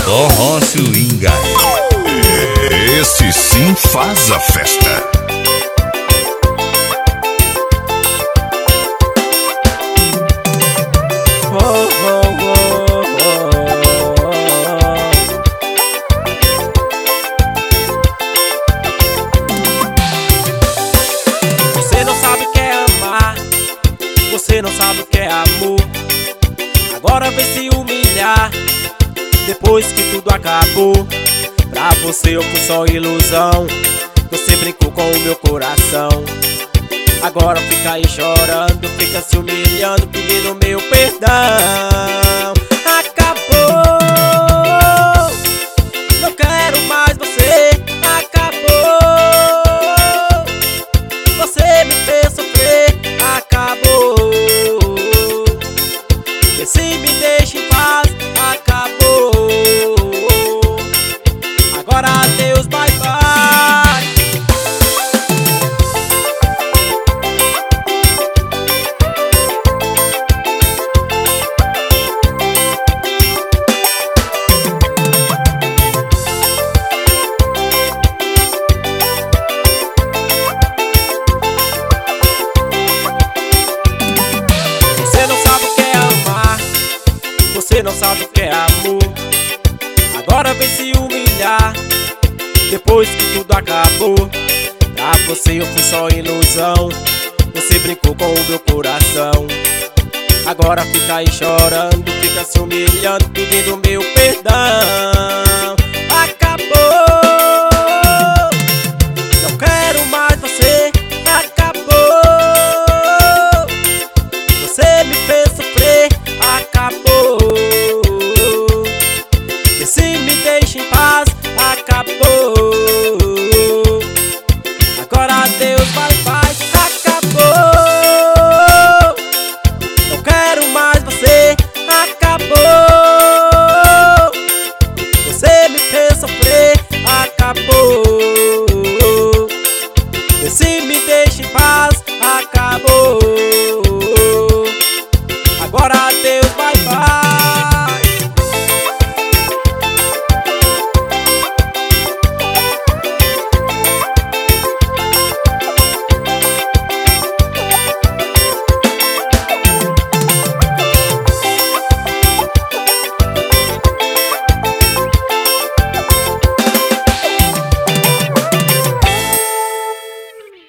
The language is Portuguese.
Forró Swinga. Esse sim faz a festa. Você não sabe o que é amar, você não sabe o que é amor. Agora vem se humilhar, depois que tudo acabou. Pra você eu fui só ilusão, você brincou com o meu coração. Agora fica aí chorando, fica se humilhando, pedindo meu perdão. Acabou, não quero mais você. Acabou, você me fez sofrer. Acabou, vê se me deixa em paz. Acabou, agora adeus, bye bye. Você não sabe o que é amar, você não sabe o que é amor. Agora vem se humilhar, depois que tudo acabou. Pra você eu fui só ilusão, você brincou com o meu coração. Agora fica aí chorando, fica se humilhando, pedindo meu perdão.